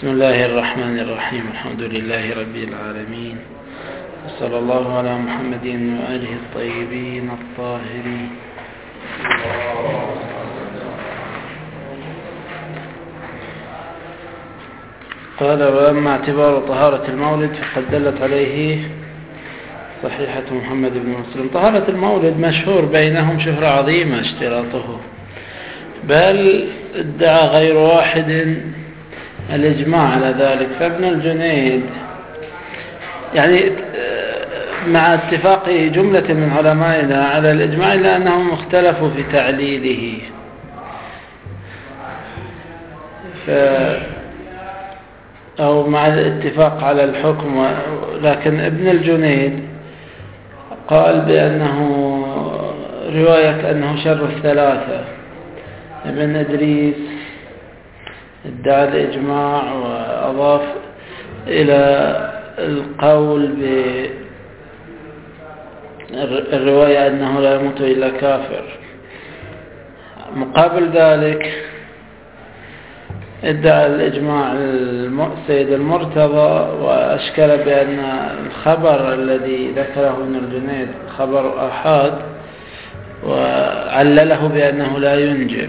بسم الله الرحمن الرحيم. الحمد لله رب العالمين، وصلى الله على محمد وآله الطيبين الطاهرين. قال: وأما اعتبار طهارة المولد فقد دلت عليه صحيحة محمد بن مسلم. طهارة المولد مشهور بينهم شهرة عظيمة اشتراطه، بل ادعى غير واحد الإجماع على ذلك. فابن الجنيد يعني مع اتفاق جملة من علمائنا على الإجماع إلا أنهم اختلفوا في تعليله، أو مع الاتفاق على الحكم. لكن ابن الجنيد قال بأنه رواية أنه شر الثلاثة. ابن إدريس ادعى الإجماع وأضاف إلى القول بالرواية أنه لا يموت إلا كافر. مقابل ذلك ادعى الإجماع السيد المرتضى، وأشكل بأن الخبر الذي ذكره ابن الجنيد خبر آحاد، وعلله بأنه لا ينجب.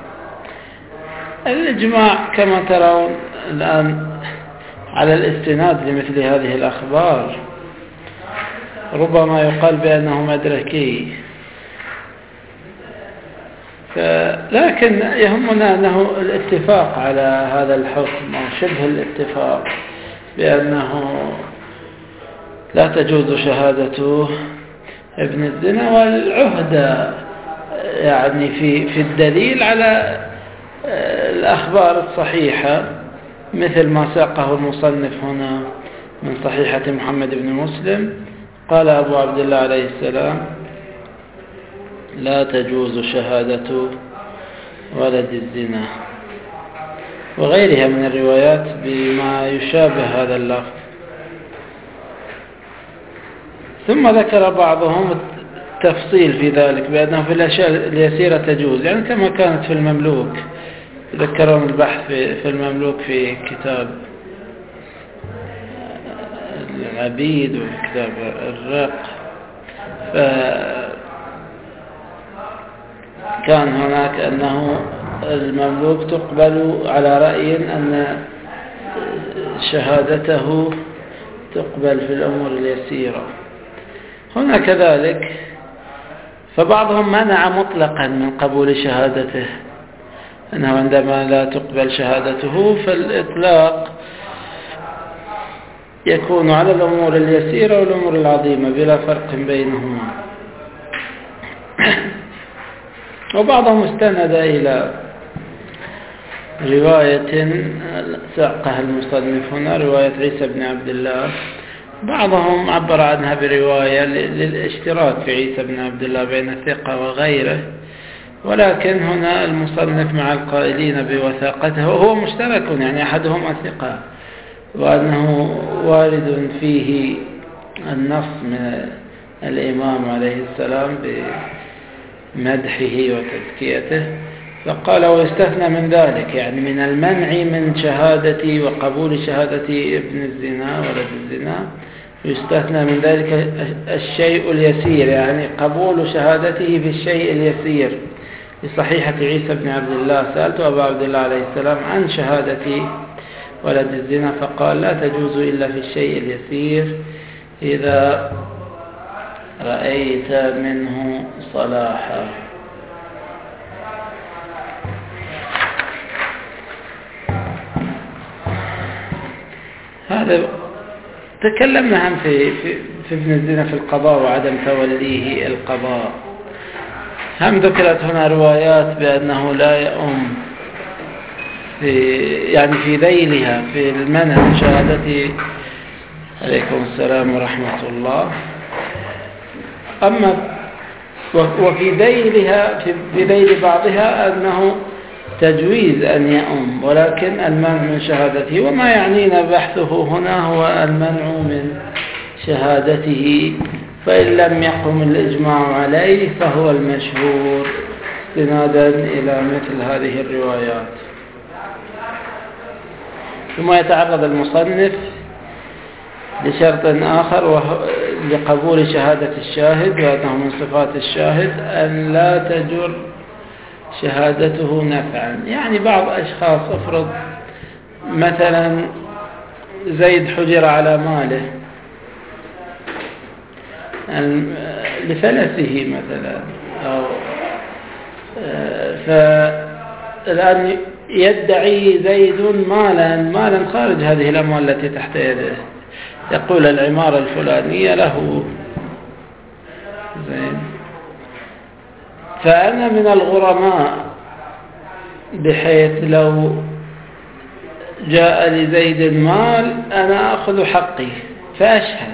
الإجماع كما ترون الآن على الاستناد لمثل هذه الأخبار ربما يقال بأنه مدركي، لكن يهمنا أنه الاتفاق على هذا الحكم أو شبه الاتفاق بأنه لا تجوز شهادة ابن الزنا، والعهدة يعني في الدليل على الأخبار الصحيحة، مثل ما ساقه المصنف هنا من صحيحة محمد بن مسلم. قال أبو عبد الله عليه السلام: لا تجوز شهادة ولد الزنا، وغيرها من الروايات بما يشابه هذا اللفظ. ثم ذكر بعضهم التفصيل في ذلك بأنه في الأشياء اليسيرة تجوز، يعني كما كانت في المملوك. ذكرهم البحث في المملوك في كتاب العبيد وكتاب الرق. كان هناك أنه المملوك تقبل على رأي أن شهادته تقبل في الأمور اليسيرة. هنا كذلك، فبعضهم منع مطلقا من قبول شهادته، أنه عندما لا تقبل شهادته فالإطلاق يكون على الأمور اليسيرة والأمور العظيمة بلا فرق بينهما. وبعضهم استند إلى رواية ساقها المصنف هنا، رواية عيسى بن عبد الله. بعضهم عبر عنها برواية للاشتراك في عيسى بن عبد الله بين الثقة وغيره، ولكن هنا المصنف مع القائلين بوثاقته، وهو مشترك، يعني أحدهما ثقة، وأنه وارد فيه النص من الإمام عليه السلام بمدحه وتزكيته. فقال: ويستثنى من ذلك، يعني من المنع من شهادة وقبول شهادة ابن الزنا ولد الزنا، يستثنى من ذلك الشيء اليسير، يعني قبول شهادته في الشيء اليسير. لصحيحة عيسى بن عبد الله: سألت أبا عبد الله عليه السلام عن شهادة ولد الزنا فقال: لا تجوز إلا في الشيء اليسير إذا رأيت منه صلاحا. هذا تكلمنا هم في ابن الزنا في القضاء وعدم توليه القضاء. هم ذكرت هنا روايات بأنه لا يؤم في ذيلها في المنع من شهادة. عليكم السلام ورحمة الله. أما وفي ذيلها في ذيل بعضها أنه تجويز أن يؤم، ولكن المنع من شهادته. وما يعنينا بحثه هنا هو المنع من شهادته، فإن لم يقم الإجماع عليه فهو المشهور استنادا إلى مثل هذه الروايات. ثم يتعرض المصنف لشرط آخر وهو لقبول شهادة الشاهد، وأنه من صفات الشاهد أن لا تجر شهادته نفعا. يعني بعض أشخاص، افرض مثلا زيد حجر على ماله لفلسه مثلا، أو فالآن يدعي زيد مالا خارج هذه الأموال التي تحت يده، يقول العمارة الفلانية له زين، فأنا من الغرماء بحيث لو جاء لزيد مال أنا أخذ حقي فأشهد،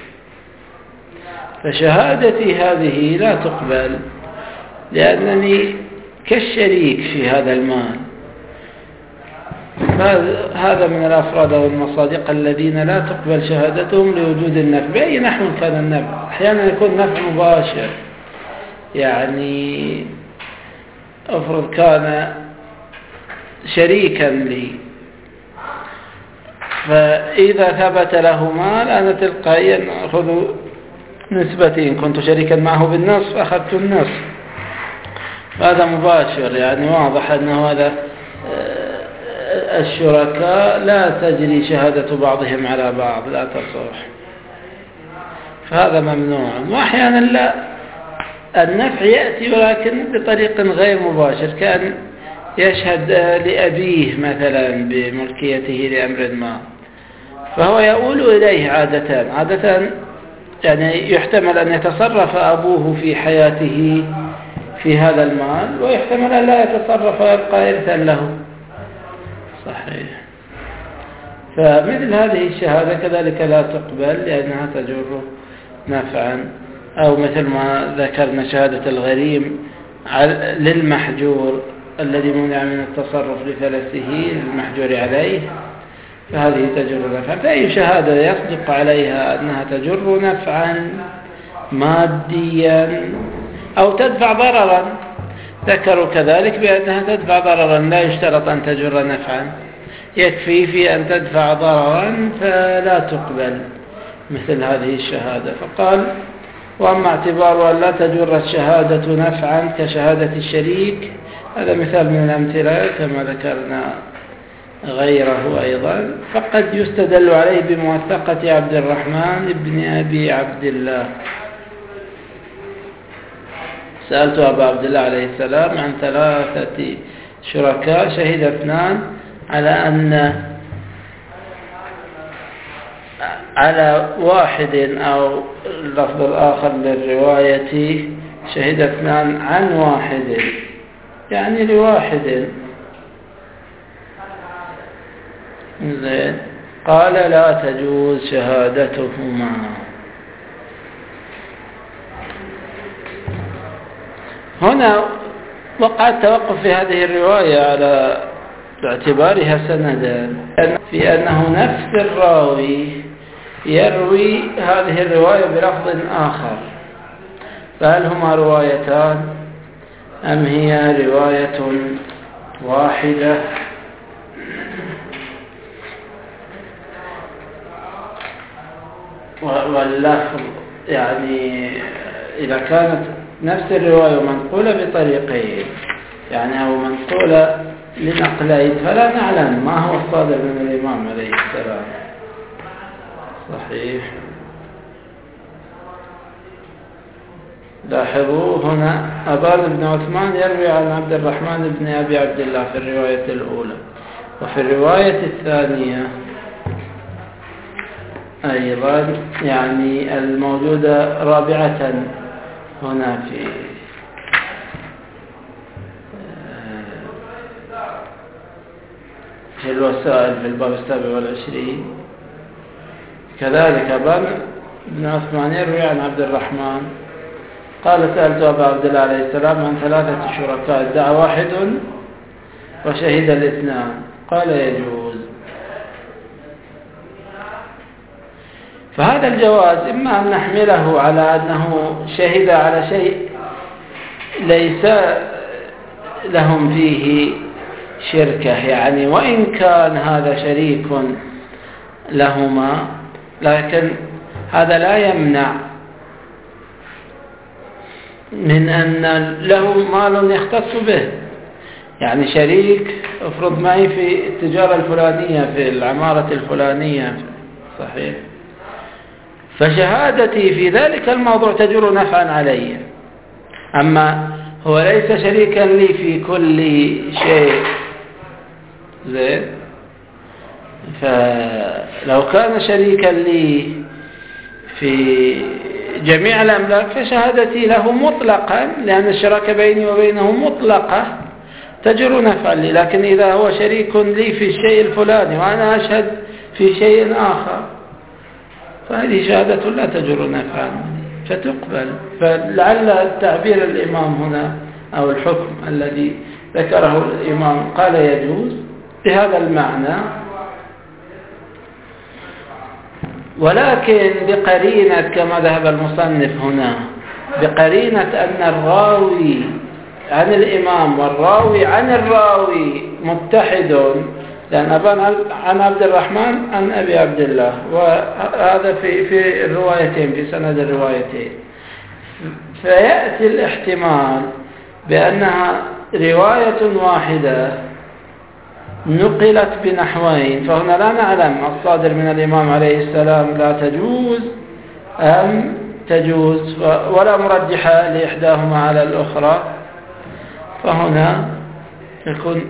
فشهادتي هذه لا تقبل لأنني كالشريك في هذا المال. هذا من الأفراد والمصادق الذين لا تقبل شهادتهم لوجود النفع بأي نحو كان النفع. أحيانا يكون نفع مباشر، يعني أفرض كان شريكا لي، فإذا ثبت له مال أنا تلقائيا أخذ نسبتي، إن كنت شريكا معه بالنصف أخذت النصف. هذا مباشر، يعني واضح أنه هذا الشركاء لا تجري شهادة بعضهم على بعض، لا تصح، فهذا ممنوع. وأحيانا لا، النفع يأتي ولكن بطريق غير مباشر، كان يشهد لأبيه مثلا بملكيته لأمر ما، فهو يؤول إليه عادة يعني يحتمل أن يتصرف أبوه في حياته في هذا المال، ويحتمل أن لا يتصرف ويبقى إرثا له. صحيح. فمثل هذه الشهادة كذلك لا تقبل لأنها تجر نفعا. أو مثل ما ذكرنا شهادة الغريم للمحجور الذي منع من التصرف لفلسه المحجور عليه، فهذه تجر نفعا. فأي شهادة يصدق عليها أنها تجر نفعا ماديا أو تدفع ضررا، ذكروا كذلك بأنها تدفع ضررا، لا يشترط أن تجر نفعا، يكفي في أن تدفع ضررا فلا تقبل مثل هذه الشهادة. فقال: وأما اعتبار أن لا تجر الشهادة نفعا كشهادة الشريك، هذا مثال من الأمثلة كما ذكرنا غيره أيضا، فقد يستدل عليه بموثقة عبد الرحمن بن أبي عبد الله. سألت أبا عبد الله عليه السلام عن 3 شركاء شهد 2 على واحد، أو اللفظ الآخر للرواية شهد 2 عن واحد، يعني لواحد. زين. قال: لا تجوز شهادتهما. هنا وقع التوقف في هذه الرواية على باعتبارها سندا، في أنه نفس الراوي يروي هذه الرواية بلفظ آخر، فهل هما روايتان أم هي رواية واحدة؟ واللفظ يعني إذا كانت نفس الرواية منقولة بطريقين، يعني أو منقولة لنقلين، فلا نعلم ما هو الصادر من الإمام عليه السلام. صحيح. لاحظوا هنا أبان بن عثمان يروي عن عبد الرحمن بن أبي عبد الله في الرواية الأولى، وفي الرواية الثانية أيضا يعني الموجودة رابعة هنا في الوسائل في الباب 27، كذلك أبان بن عثمان يروي عن عبد الرحمن قال: سألت أبا عبد الله عليه السلام عن 3 شركاء ادعى واحد وشهد 2، قال: يجوز. فهذا الجواز إما أن نحمله على أنه شهد على شيء ليس لهم فيه شركة، يعني وإن كان هذا شريك لهما، لكن هذا لا يمنع من أن له مال يختص به. يعني شريك افرض معي في التجارة الفلانية، في العمارة الفلانية، صحيح، فشهادتي في ذلك الموضوع تجر نفعا علي، أما هو ليس شريكا لي في كل شيء، زين. فلو كان شريكا لي في جميع الأملاك فشهادتي له مطلقا، لأن الشراكة بيني وبينه مطلقة تجر نفعا لي. لكن إذا هو شريك لي في الشيء الفلاني وأنا أشهد في شيء آخر فهذه شهادة لا تجر نفعا فتقبل. فلعل التعبير الإمام هنا أو الحكم الذي ذكره الإمام قال يجوز بهذا المعنى، ولكن بقرينة كما ذهب المصنف هنا، بقرينة أن الراوي عن الإمام والراوي عن الراوي متحد، لأن أبان عن عبد الرحمن عن أبي عبد الله، وهذا في الروايتين، في سند الروايتين، فيأتي الاحتمال بأنها رواية واحدة نقلت بنحوين، فهنا لا نعلم الصادر من الإمام عليه السلام لا تجوز أم تجوز، ولا مرجحة لإحداهما على الأخرى، فهنا يكون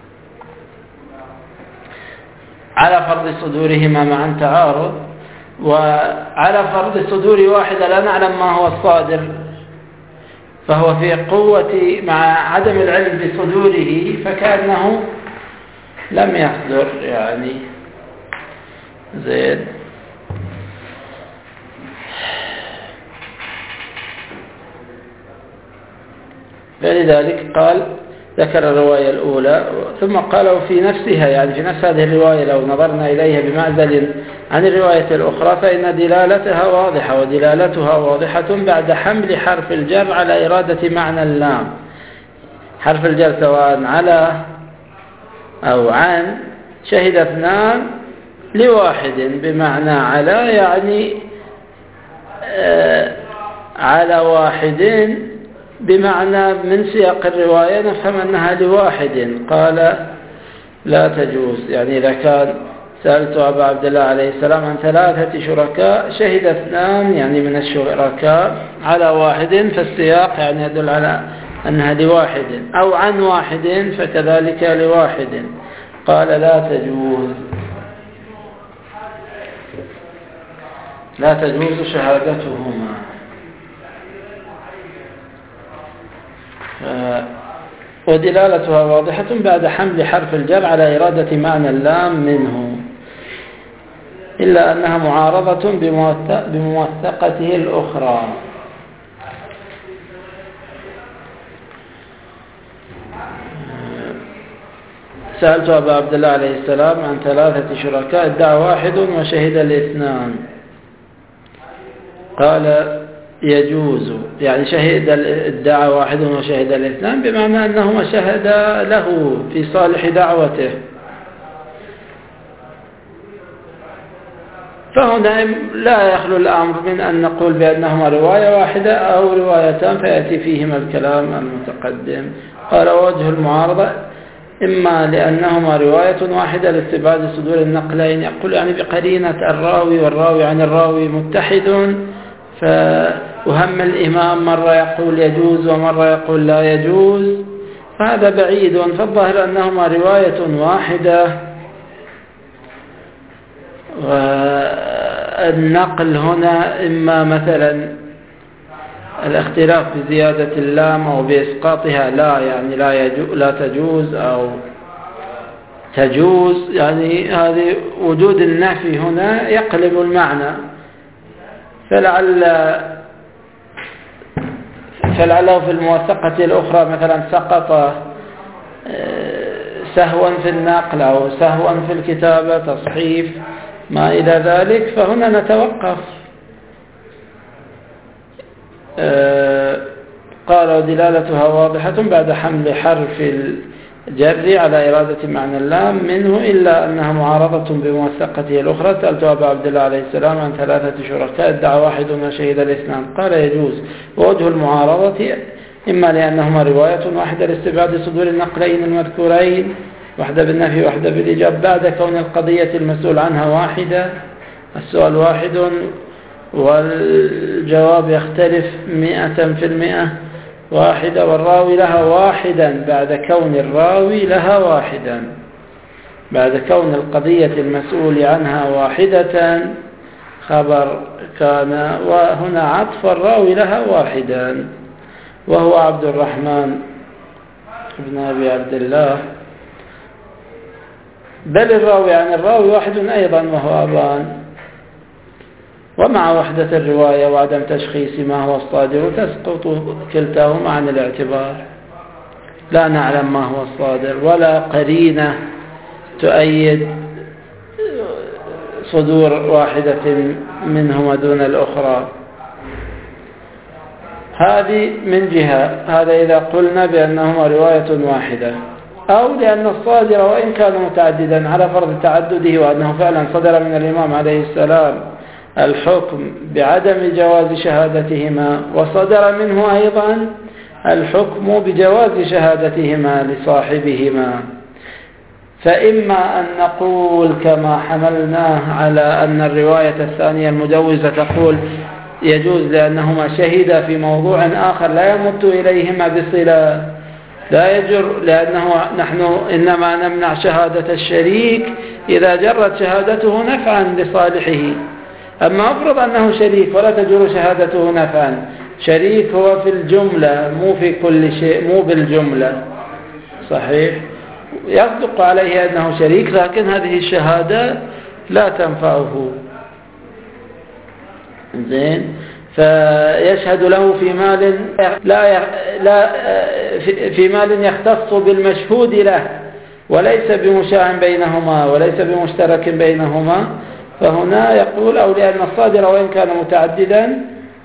على فرض صدورهما معا تعارض، وعلى فرض صدور واحدة لا نعلم ما هو الصادر، فهو في قوة مع عدم العلم بصدوره فكأنه لم يصدر، يعني زين. فلذلك قال ذكر الرواية الأولى ثم قال في نفسها، يعني في نفس هذه الرواية لو نظرنا إليها بمعزل عن الرواية الأخرى فإن دلالتها واضحة، ودلالتها واضحة بعد حمل حرف الجر على إرادة معنى اللام. حرف الجر سواء على أو عن شهد اثنان لواحد، بمعنى على يعني على واحد، بمعنى من سياق الرواية نفهم أنها لواحد. قال لا تجوز، يعني إذا كان سألت أبا عبد الله عليه السلام عن 3 شركاء شهد اثنان يعني من الشركاء على واحد، فالسياق يعني يدل على أنها لواحد، أو عن واحد فكذلك لواحد. قال لا تجوز، لا تجوز شهادتهما. ودلالتها واضحة بعد حمل حرف الجر على إرادة معنى اللام منه، إلا أنها معارضة بموثقته الأخرى. سألت أبا عبد الله عليه السلام عن 3 شركاء ادعى واحد وشهد الاثنان. قال يجوز، يعني شهد ادعى واحد وشهد الاثنان، بمعنى أنهما شهدا له في صالح دعوته. فهنا لا يخلو الأمر من أن نقول بأنهما رواية واحدة أو روايتان فيأتي فيهما الكلام المتقدم. قال وجه المعارضة إما لأنهما رواية واحدة لاستبعاد صدور النقلين، يقول يعني بقرينة الراوي والراوي عن الراوي متحد، فأهم الإمام مرة يقول يجوز ومرة يقول لا يجوز، فهذا بعيد. فالظاهر أنهما رواية واحدة، والنقل هنا إما مثلا الاختلاف بزيادة اللام أو بإسقاطها لا، يعني لا تجوز أو تجوز، يعني هذه وجود النفي هنا يقلب المعنى. فلعله في الموثقة الأخرى مثلا سقط سهوا في النقل أو سهوا في الكتابة، تصحيف ما إلى ذلك، فهنا نتوقف. قال دلالتها واضحة بعد حمل حرف جري على إرادة معنى اللام منه، إلا أنها معارضة بموثقته الأخرى. سألت أبا عبد الله عليه السلام عن 3 شركاء ادعى واحد وشهد الاثنان، قال يجوز. ووجه المعارضة إما لأنهما رواية واحدة لاستبعاد صدور النقلين المذكورين، واحدة بالنفي واحدة بالإجابة، بعد كون القضية المسؤول عنها واحدة، السؤال واحد والجواب يختلف 100%، واحدة، والراوي لها واحدا بعد كون الراوي لها واحدا، بعد كون القضية المسؤول عنها واحدة خبر كان، وهنا عطف الراوي لها واحدا وهو عبد الرحمن بن أبي عبد الله، بل الراوي عن الراوي واحد أيضا وهو أبان. ومع وحدة الرواية وعدم تشخيص ما هو الصادر تسقط كلتاهما عن الاعتبار، لا نعلم ما هو الصادر ولا قرينة تؤيد صدور واحدة منهما دون الأخرى. هذه من جهة، هذا إذا قلنا بأنهما رواية واحدة، أو لأن الصادر وإن كان متعددا على فرض تعدده وأنه فعلا صدر من الإمام عليه السلام الحكم بعدم جواز شهادتهما، وصدر منه أيضا الحكم بجواز شهادتهما لصاحبهما، فإما أن نقول كما حملناه على أن الرواية الثانية المجوزة تقول يجوز لأنهما شهدا في موضوع آخر لا يمت إليهما بصلة، لا يجر، لأنه نحن إنما نمنع شهادة الشريك إذا جرت شهادته نفعا لصالحه. أما أفرض أنه شريك ولا تجر شهادته نفعا، شريك هو في الجملة مو في كل شيء، مو بالجملة، صحيح، يصدق عليه أنه شريك لكن هذه الشهادة لا تنفعه. زين، فيشهد له في مال في مال يختص بالمشهود له وليس بمشاع بينهما وليس بمشترك بينهما، فهنا يقول أو لأن الصادر وإن كان متعددا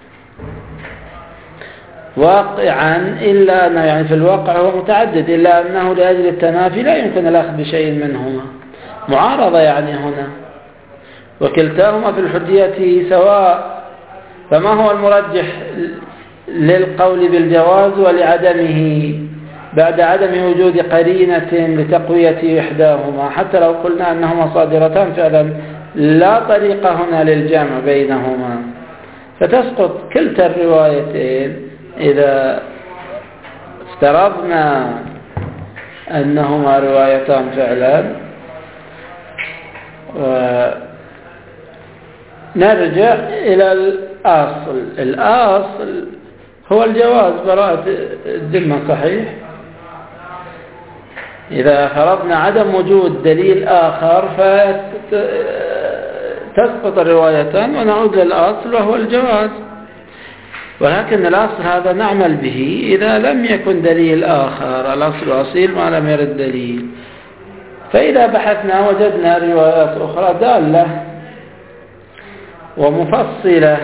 واقعا إلا أنه يعني في الواقع هو متعدد، إلا أنه لأجل التنافي لا يمكن الأخذ بشيء منهما، معارضة يعني هنا، وكلتاهما في الحجية سواء. فما هو المرجح للقول بالجواز ولعدمه بعد عدم وجود قرينة لتقوية إحداهما، حتى لو قلنا أنهما صادرتان فعلا لا طريق هنا للجمع بينهما، فتسقط كلتا الروايتين إذا افترضنا أنهما روايتان فعلا. ونرجع إلى الأصل هو الجواز براءة الذمة، صحيح. إذا فرضنا عدم وجود دليل آخر فتسقط الروايتان ونعود للأصل وهو الجواز، ولكن الأصل هذا نعمل به إذا لم يكن دليل آخر، الأصل أصيل ما لم يرد دليل. فإذا بحثنا وجدنا روايات أخرى دالة ومفصلة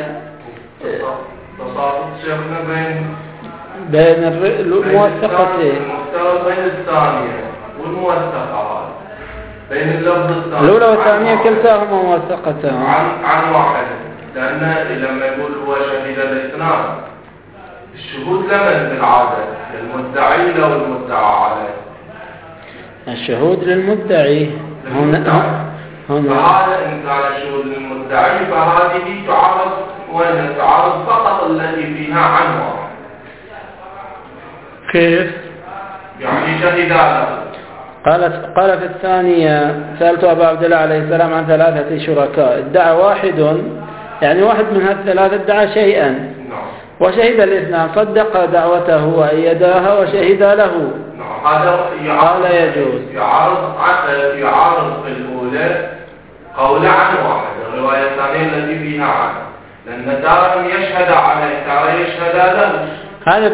بين الموثقتين، بين الثانية والموثقة، بين اللفظ الثاني الأولى والثانية كلتاهما موثقتان عن واحد، لأن لما يقول هو شهد الاثنان، الشهود لمن بالعادة؟ للمدعي لو المدعى عليه؟ الشهود للمدعي. فهذا إن كان الشهود للمدعي فهذه تعارض، وإن تعارض فقط التي فيها عن واحد. كيف؟ يعني شهد له. قال في الثانية سألت أبا عبد الله عليه السلام عن 3 شركاء ادعى واحد، يعني واحد من هالثلاثة ادعى شيئا وشهد الاثنان، صدق دعوته وأيداها وشهد له، قال يجوز. يعارض في الأولى قول عن واحد، الرواية الثانية التي فيها عن، لأن تارة يشهد عليه تارة يشهد له، هذا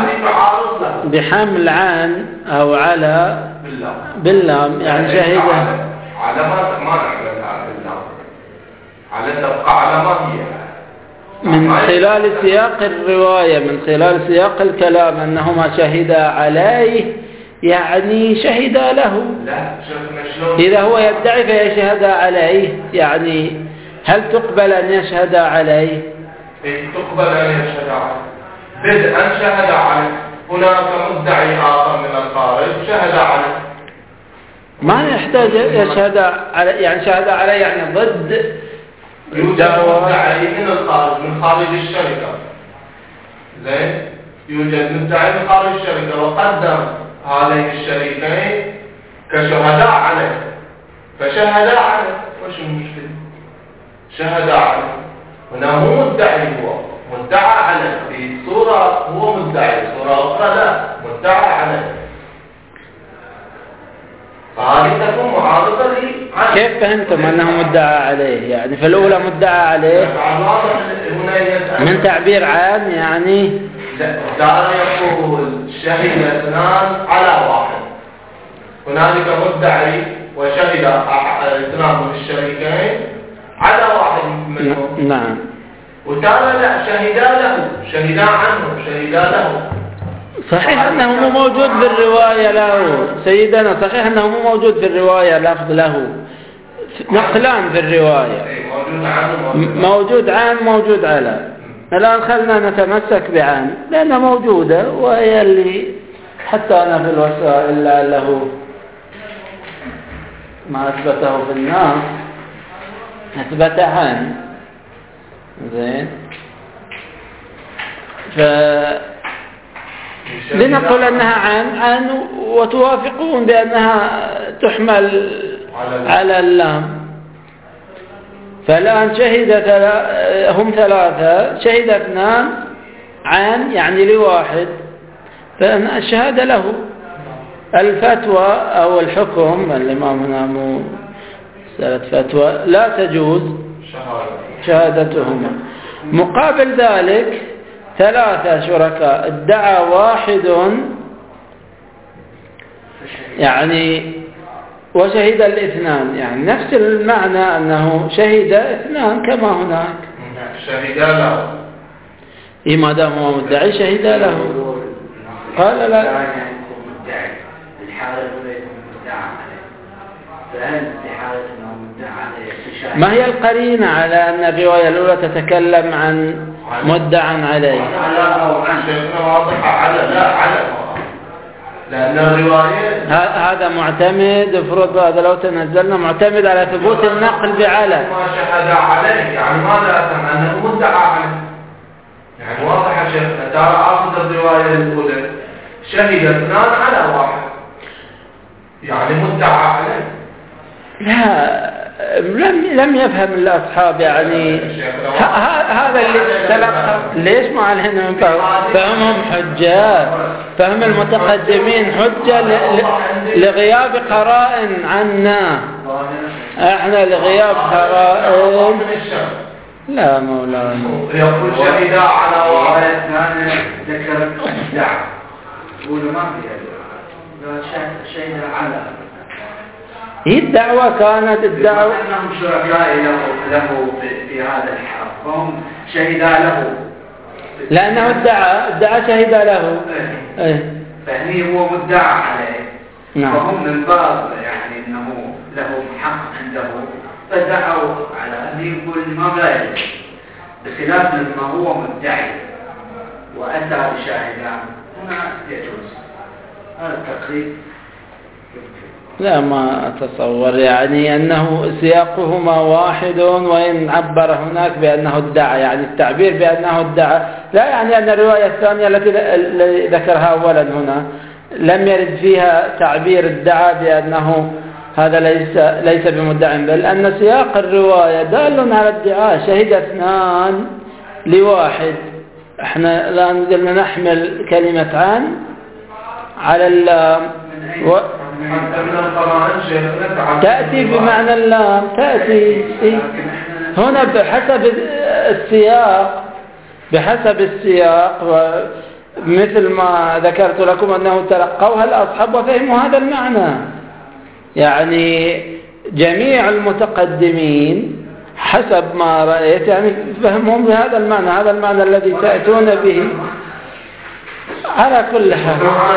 بحمل عن أو على باللام، يعني شهد على ما نعملها باللام، على تبقى على ما هي من خلال سياق الرواية، من خلال سياق الكلام أنهما شهدا عليه، يعني شهد له. لا شفنا شلون إذا هو يدعي فيشهد عليه، يعني هل تقبل أن يشهد عليه؟ تقبل أن يشهد عليه بدءا شهد عليه. هناك مدعي آخر من الخارج شهد عليه، ما يحتاج يشهد على، يعني شهد عليه يعني ضد. يوجد مدعي من الخارج، من خارج الشركة. زين، يوجد مدعي من خارج الشركة وقدم هذين الشريكين كشهداء عليه، فشهدا عليه. وش المشكلة؟ شهدا عليه. هنا مو مدعي، هو مدعى عليه في صورة، هو مدعي صورة أخرى لا مدعى عليه. فهذه تكون معارضة لي. كيف فهمتم أنه مدعى عليه؟ يعني في الأولى مدعى عليه من تعبير عام، يعني دار يقول شهد اثنان على واحد. هنالك مدعي وشهد اثنان من الشريكين على واحد منهم. نعم. وتارة لا، شهدا عنه، شهدا له. صحيح أنه مو موجود في الرواية له سيدنا، صحيح أنه مو موجود في الرواية لفظ له، نقلان في الرواية، موجود عن موجود على. الآن خلنا نتمسك بعن لأنها موجودة، وهي اللي حتى أنا في الوسائل لعله ما أثبته في الناس أثبت عن. زين، لنقول أنها عن وتوافقون بأنها تحمل على اللام. فالآن شهد هم ثلاثة، شهد اثنان عن يعني لواحد، فأنا الشهادة له. الفتوى أو الحكم، الإمام هنا مو مسألة فتوى، لا تجوز شهادتهما. مقابل ذلك ثلاثة شركاء ادعى واحد يعني وشهد الاثنان، يعني نفس المعنى أنه شهد اثنان كما هناك. شهد له. إيه ما دام هو مدعي شهد له. قال لا. مدعي الحالة الأولى مدعى عليه، فهل في حالة أنه مدعى عليه ما هي القرينة على أن الرواية الأولى تتكلم عن مدعى عليه؟ على أو عن شيخنا واضحة على لا على، لأن الرواية هذا معتمد، افرض هذا لو تنزلنا معتمد على ثبوت النقل بعلى. ما شهد عليه يعني ماذا أفهم أنه مدعى عليه؟ يعني واضح يا شيخنا، ترى أخذ الرواية الأولى شهد اثنان على واحد، يعني مدعى عليه. لا، لم يفهم الأصحاب يعني هذا اللي تلقى. ليش ما علينا من فهمهم حجة، فهم المتقدمين حجة لغياب قرائن عنا، احنا لغياب قرائن. لا مولانا يقول شهد على واحد ذكر الدعوة يقولوا ما فيها شهد على. هي الدعوة كانت الدعوة أنهم شركاء له في هذا الحق، فهم شهدا له لأنه ادعى شهد له. فهني هو مدعى عليه. نعم. فهم من باب يعني أنه له حق عنده، فدعوا على أن يقول الإمام لا يجوز، بخلاف لما هو مدعي وأتى بشاهدان هنا يجوز. هذا التقريب لا ما أتصور يعني أنه سياقهما واحد، وإن عبر هناك بأنه ادعى، يعني التعبير بأنه ادعى لا يعني أن الرواية الثانية التي ذكرها أولا هنا لم يرد فيها تعبير ادعى بأنه هذا ليس بمدع، بل أن سياق الرواية دال على ادعاء شهد اثنان لواحد. احنا الآن قلنا نحمل كلمة عن على اللام تأتي بمعنى اللام، تأتي هنا بحسب السياق مثل ما ذكرت لكم أنه تلقوها الأصحاب وفهموا هذا المعنى. يعني جميع المتقدمين حسب ما رأيت يعني فهمهم بهذا المعنى، هذا المعنى الذي تأتون به. على كل حال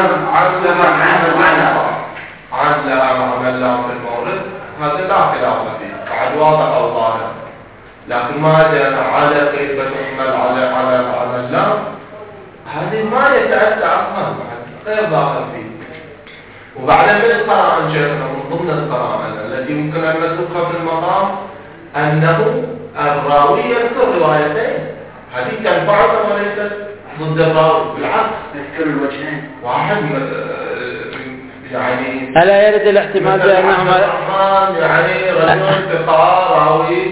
عدل عمل لهم في المورد هذا لا خلاف فيه بعد واضح أو ظاهر، لكن ما جاء على كيف تحمل على اللام هذه ما يتأتى أصلا غير داخل فيه. وبعدين من القرائن شيخنا من ضمن القرائن التي يمكن أن نسوقها في المقام أنه الراوي يذكر روايتين، هذه تنفعه وليست ضد الراوي، بالعكس يذكر الوجهين واحد يعني ألا يرد الاحتمال بأنهما يعني رجل ثقة راوي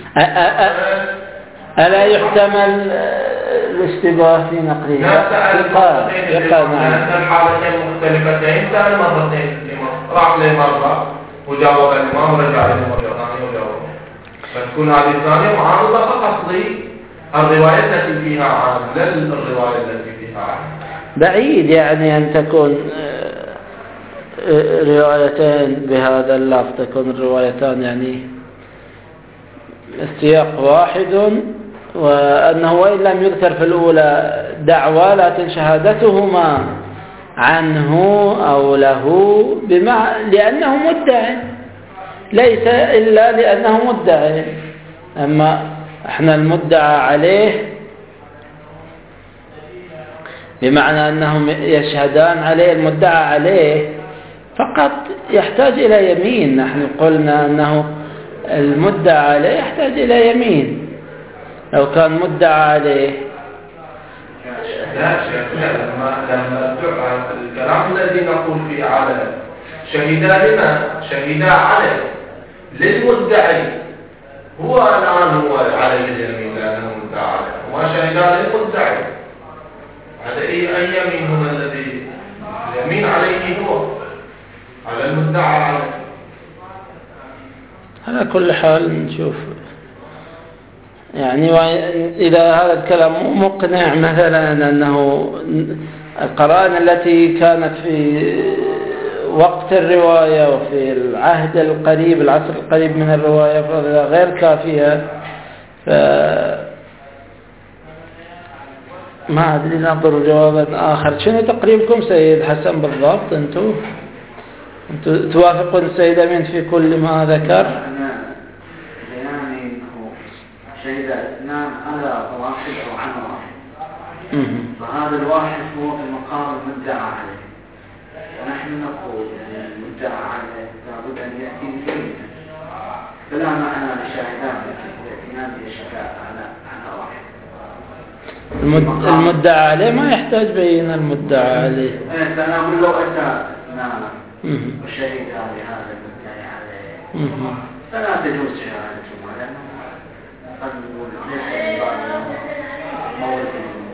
ألا يحتمل الاشتباه في نقله؟ يقال نعم الحالتين مختلفتين كان مرتين راح لي مرة وجاوب الإمام ورجع لي مرة ثانية وجاوب، فتكون هذه الثانية معارضة فقصدي الرواية التي فيها عام لا الرواية التي فيها عام. بعيد يعني أن تكون روايتين بهذا اللفظ، تكون الروايتان يعني السياق واحد، وأنه وإن لم يذكر في الأولى دعوى لكن شهادتهما عنه أو له لأنه مدعي، ليس إلا لأنه مدعي. أما احنا المدعى عليه بمعنى أنهم يشهدان عليه، المدعى عليه فقط يحتاج إلى يمين. نحن قلنا أنه المدعى عليه يحتاج إلى يمين، لو كان مدعى عليه لا شيخ لما الكلام الذي نقول فيه على شهيدا عليه للمدعي هو الآن هو عليه اليمين لأنه مدعى عليه، وما شهيدا للمدعي هذا أي يمين هو الذي اليمين عليه هو على المدعى عليه. على كل حال نشوف يعني إذا هذا الكلام مقنع مثلا أنه القرائن التي كانت في وقت الرواية وفي العهد القريب العصر القريب من الرواية فهذا غير كافية، ما أدري ننظر جوابا آخر. شنو تقريبكم سيد حسن بالضبط؟ أنتم توافقون السيد أمين في كل ما ذكر؟ شهد اثنان على واحد أو عن واحد، فهذا الواحد هو في مقام المدعى عليه، ونحن نقول يعني المدعى عليه لابد أن يأتي بينه، فلا معنى للشاهدان الاتيان بالشهادة على واحد. المدعى عليه ما يحتاج بين المدعى عليه. فأنا أقول لو أتى اثنان وشهد لهذا المدعى عليه فلا تجوز شهادتهما، لأنه قد نقول ليس مورد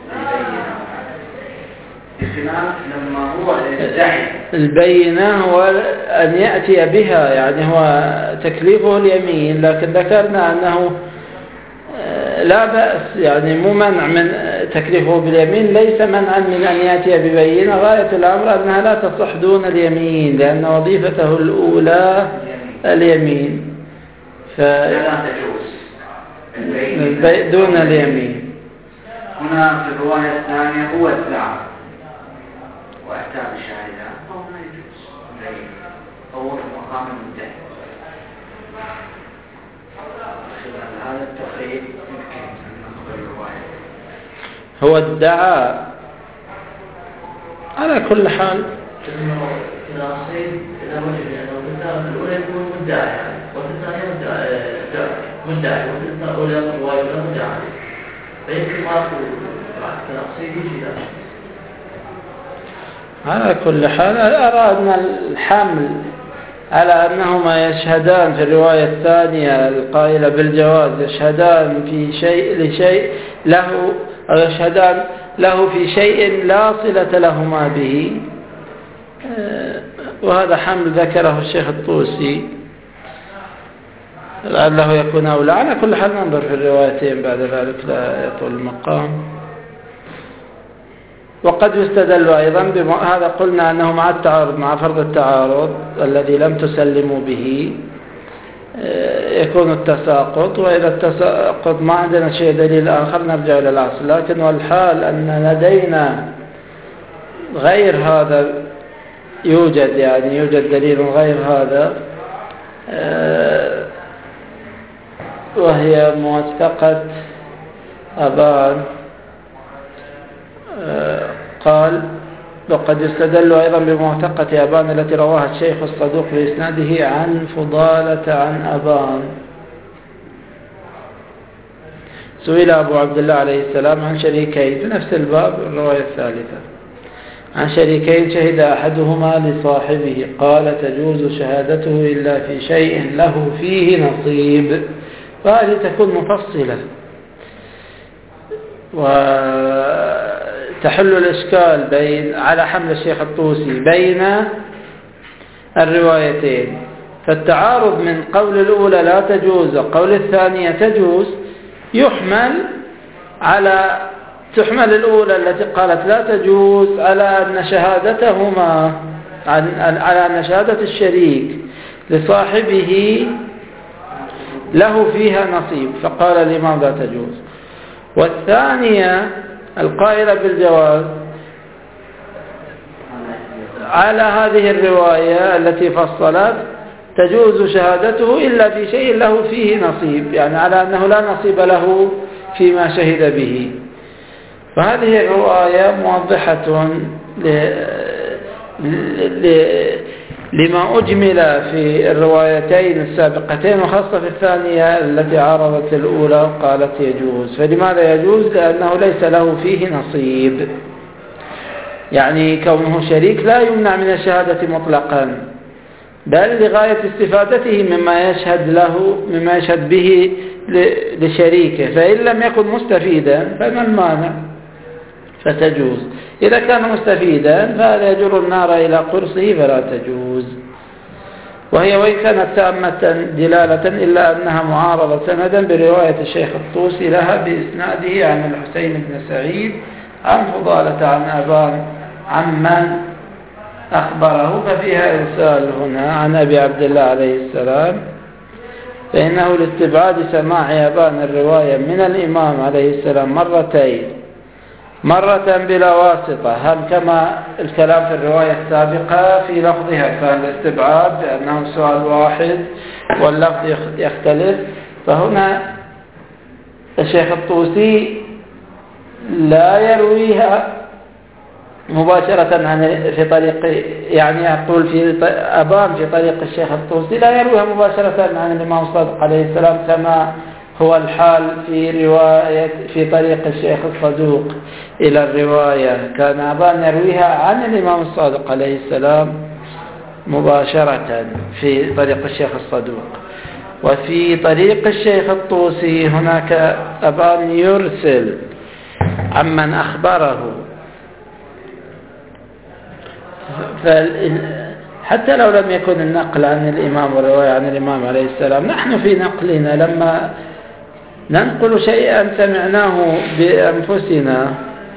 بخلاف لما هو يدعي البينة هو أن يأتي بها، يعني هو تكليفه اليمين، لكن ذكرنا أنه لا بأس، يعني مو منع من تكليفه باليمين، ليس منعا من أن يأتي ببينة، غاية الأمر أنها لا تصح دون اليمين لأن وظيفته الأولى اليمين، فلا تجوز دون اليمين. هنا في الرواية الثانية هو ادعى وأتى بشاهدان أو ما يجوز هو في مقام المدعي. هذا التقريب يمكن أن نقبل الرواية هو ادعى على كل حال. إذا أصيب إذا وجد يعني الأولى يكون مدعي وفي الثانية مدعي وفي الأولى الرواية ولا مدعي، فيمكن ما أقول التناقصين يجي ذلك. على كل حال أرادنا الحمل على أنهما يشهدان في الرواية الثانية القائلة بالجواز، يشهدان في شيء لشيء له، أو يشهدان له في شيء لا صلة لهما به، وهذا حمل ذكره الشيخ الطوسي لعله يكون أولى. على كل حال ننظر في الروايتين بعد ذلك لا يطول المقام. وقد يستدل أيضا هذا قلنا أنه مع التعارض، مع فرض التعارض الذي لم تسلموا به يكون التساقط، وإذا التساقط ما عندنا شيء دليل آخر نرجع إلى الأصل، لكن والحال أن لدينا غير هذا يوجد، يعني يوجد دليل غير هذا، وهي موثقة أبان. قال وقد يستدل أيضا بموثقة أبان التي رواها الشيخ الصدوق بإسناده عن فضالة عن أبان. سئل أبو عبد الله عليه السلام عن شريكين في نفس الباب الرواية الثالثة، عن شريكين شهد أحدهما لصاحبه قال تجوز شهادته إلا في شيء له فيه نصيب، فهذه تكون مفصلة وتحل الإشكال على حمل الشيخ الطوسي بين الروايتين. فالتعارض من قول الأولى لا تجوز وقول الثانية تجوز تحمل الأولى التي قالت لا تجوز على أن شهادتهما على أن شهادة الشريك لصاحبه له فيها نصيب، فقال الإمام لا تجوز. والثانية القائلة بالجواز على هذه الرواية التي فصلت تجوز شهادته إلا في شيء له فيه نصيب، يعني على أنه لا نصيب له فيما شهد به. فهذه الرواية موضحة لما أجمل في الروايتين السابقتين، وخاصة في الثانية التي عارضت الأولى وقالت يجوز. فلماذا يجوز؟ لأنه ليس له فيه نصيب، يعني كونه شريك لا يمنع من الشهادة مطلقا، بل لغاية استفادته مما يشهد به لشريكه، فإن لم يكن مستفيدا فما المانع؟ فتجوز. إذا كان مستفيدا فهذا يجر النار إلى قرصه فلا تجوز. وهي وإن كانت تامة دلالة إلا أنها معارضة سندا برواية الشيخ الطوسي لها بإسناده عن الحسين بن سعيد عن فضالة عن أبان عمن أخبره، ففيها إرسال هنا عن أبي عبد الله عليه السلام، فإنه لاستبعاد سماع أبان الرواية من الإمام عليه السلام مرتين، مرة بلا واسطة. هل كما الكلام في الرواية السابقة في لفظها كان الاستبعاد بأنه سؤال واحد واللفظ يختلف، فهنا الشيخ الطوسي لا يرويها مباشرة في طريق، يعني أقول في أبان في طريق الشيخ الطوسي لا يرويها مباشرة عن الإمام الصادق عليه السلام كما هو الحال في طريق الشيخ الصدوق إلى الرواية. كان أبان يرويها عن الإمام الصادق عليه السلام مباشرة في طريق الشيخ الصدوق. وفي طريق الشيخ الطوسي هناك أبان يرسل عمن أخبره، حتى لو لم يكن النقل عن الإمام والرواية عن الإمام عليه السلام، نحن في نقلنا لما ننقل شيئا سمعناه بأنفسنا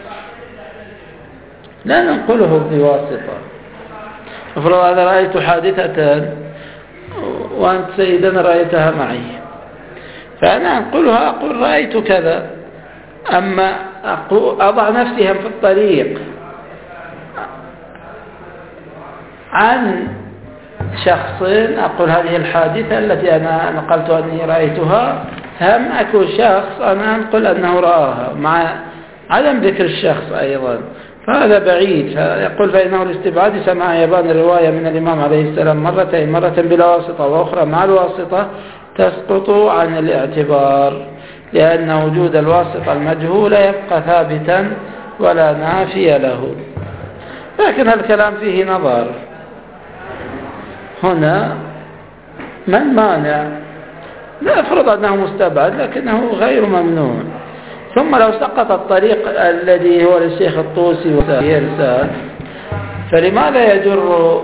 لا ننقله بواسطة. أفرض أنا رأيت حادثة وأنت سيدنا رأيتها معي، فأنا أنقلها أقول رأيت كذا، أما أضع نفسي في الطريق عن شخص أقول هذه الحادثة التي أنا نقلت أني رأيتها، هم أكون شخص أنا أنقل أنه رآها مع عدم ذكر الشخص أيضا، فهذا بعيد. فيقول فإنه الاستبعاد سماع يبان الرواية من الإمام عليه السلام مرتين، مرة بلا واسطة وأخرى مع الواسطة، تسقط عن الاعتبار، لأن وجود الواسطة المجهول يبقى ثابتا ولا نافي له. لكن الكلام فيه نظر هنا، ما المانع؟ لا أفرض أنه مستبعد لكنه غير ممنوع. ثم لو سقط الطريق الذي هو للشيخ الطوسي وإرسال، فلماذا يجر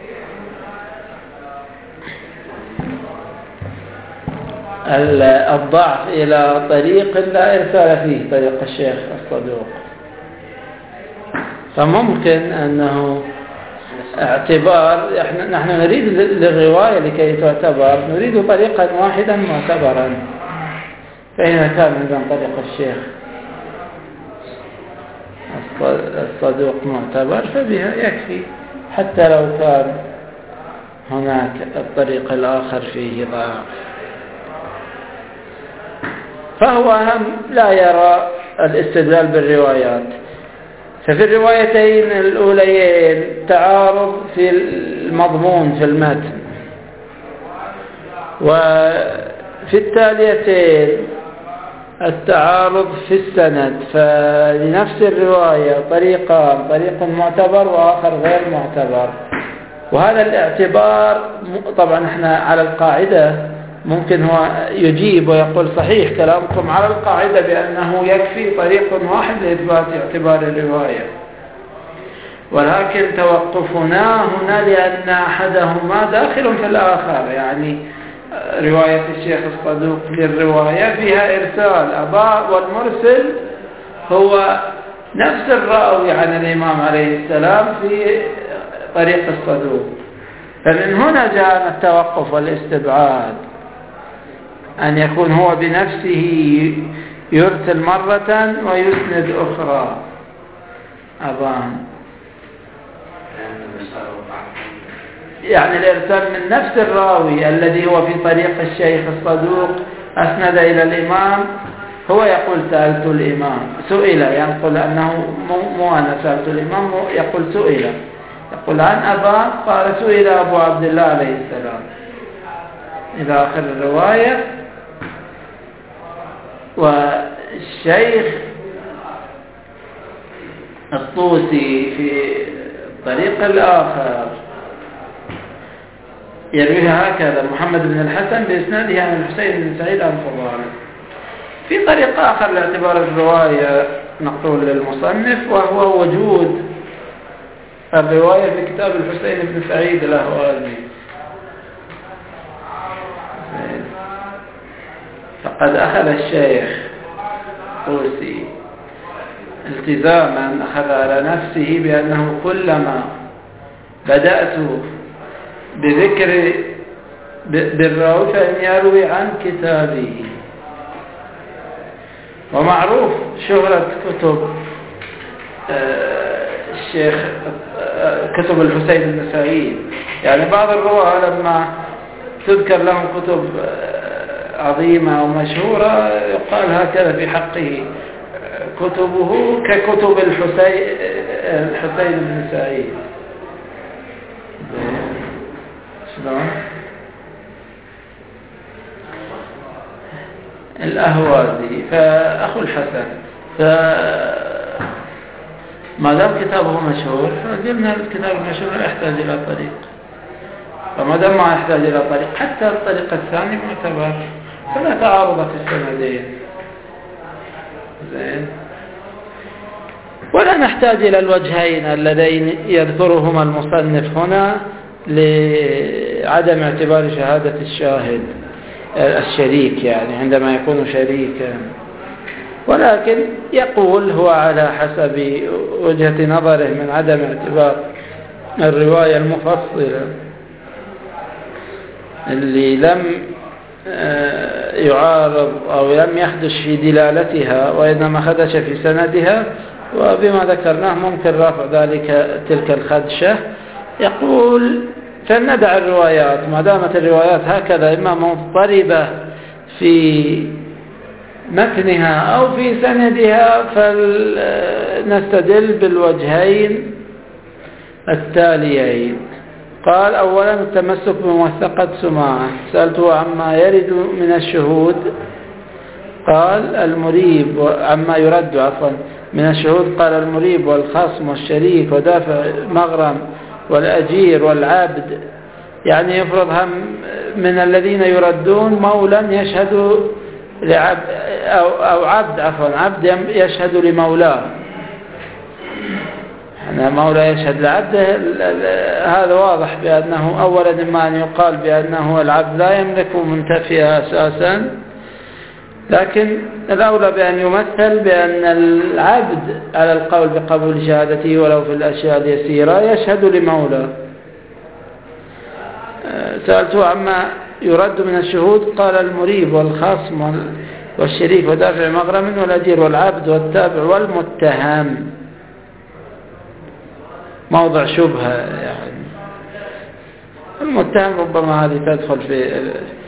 الضعف إلى طريق لا إرسال فيه، طريق الشيخ الصدوق؟ فممكن أنه اعتبار، نحن نريد للرواية لكي تعتبر نريد طريقا واحدا معتبرا، فإذا كان من طريق الشيخ الصدوق معتبر فبها يكفي، حتى لو كان هناك الطريق الآخر فيه ضعف. فهو هم لا يرى الاستدلال بالروايات. ففي الروايتين الأوليين تعارض في المضمون في المتن، وفي التاليتين التعارض في السند. فلنفس الرواية طريقان، طريق معتبر وآخر غير معتبر. وهذا الاعتبار طبعا احنا على القاعدة ممكن هو يجيب ويقول صحيح كلامكم على القاعدة بأنه يكفي طريق واحد لإثبات اعتبار الرواية، ولكن توقفنا هنا لأن أحدهما داخل في الآخر. يعني رواية الشيخ الصدوق للرواية فيها إرسال أباء، والمرسل هو نفس الراوي عن الإمام عليه السلام في طريق الصدوق. فمن هنا جاء التوقف والاستبعاد، أن يكون هو بنفسه يرسل مرة ويسند أخرى. أظن يعني الإرسال من نفس الراوي الذي هو في طريق الشيخ الصدوق أسند إلى الإمام، هو يقول سألت الإمام، سئل، ينقل أنه مو أنا سألت الإمام، يقول سئل، يقول عن أبا قال سئل أبو عبد الله عليه السلام إلى آخر الرواية. والشيخ الطوسي في الطريق الآخر يرويها هكذا: محمد بن الحسن بإسناده عن الحسين بن سعيد عن فضال. في طريق آخر لاعتبار الرواية نقول للمصنف، وهو وجود الرواية في كتاب الحسين بن سعيد الأهوازي. فقد أخذ الشيخ طوسي التزاما، أخذ على نفسه بأنه كلما بدأت بذكر بالراوي فإن يروي عن كتابه. ومعروف شهرة كتب الشيخ، كتب الحسين بن سعيد، يعني بعض الرواة لما تذكر لهم كتب عظيمة ومشهورة يقال هكذا في حقه: كتبه ككتب الحسين بن سعيد. شلون؟ الأهوازي فأخو الحسن. ما دام كتابه مشهور فقلنا الكتاب المشهور يحتاج إلى طريق، فما دام ما يحتاج إلى طريق حتى الطريق الثاني معتبر، فلا تعارض في السندين. زين. ولا نحتاج إلى الوجهين اللذين يذكرهما المصنف هنا لعدم اعتبار شهادة الشاهد الشريك، يعني عندما يكون شريكا، ولكن يقول هو على حسب وجهة نظره من عدم اعتبار الرواية المفصلة اللي لم يعارض أو لم يخدش في دلالتها وإنما خدش في سندها، وبما ذكرناه ممكن رفع ذلك تلك الخدشة. يقول فلندع الروايات ما دامت الروايات هكذا إما مضطربة في متنها أو في سندها، فلنستدل بالوجهين التاليين. قال: أولا التمسك بموثقة سماعة. سألته عما يرد من الشهود، قال المريب عما يرد من الشهود، قال المريب والخصم والشريك ودافع مغرم والأجير والعبد. يعني يفرض هم من الذين يردون مولا يشهد لعبد أو عبد يشهد لمولاه. مولى يشهد لعبده، هذا واضح بأنه أولا ما أن يقال بأنه العبد لا يملك منتفيها أساسا، لكن الأولى بأن يمثل بأن العبد على القول بقبول شهادته ولو في الأشياء اليسيرة يشهد لمولاه. سألته عما يرد من الشهود، قال المريب والخصم والشريك ودافع مغرم والأجير والعبد والتابع والمتهم. موضع شبهة يعني. المتهم ربما هذه تدخل في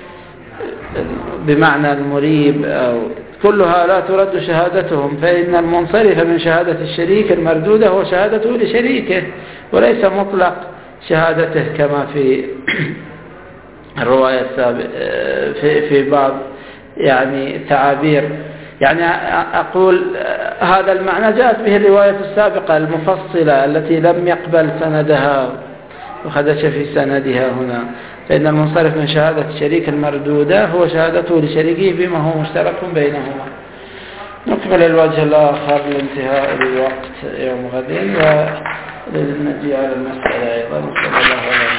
بمعنى المريب، أو كلها لا ترد شهادتهم، فإن المنصرف من شهادة الشريك المردودة هو شهادته لشريكه وليس مطلق شهادته كما في الرواية السابقة في بعض يعني تعابير. يعني أقول هذا المعنى جاءت به الرواية السابقة المفصلة التي لم يقبل سندها وخدش في سندها هنا، فإن المنصرف من شهادة الشريك المردودة هو شهادته لشريكه بما هو مشترك بينهما. نكمل الوجه الآخر لانتهاء الوقت يوم غد ولنجي على المسألة أيضا. صلى الله عليه وسلم.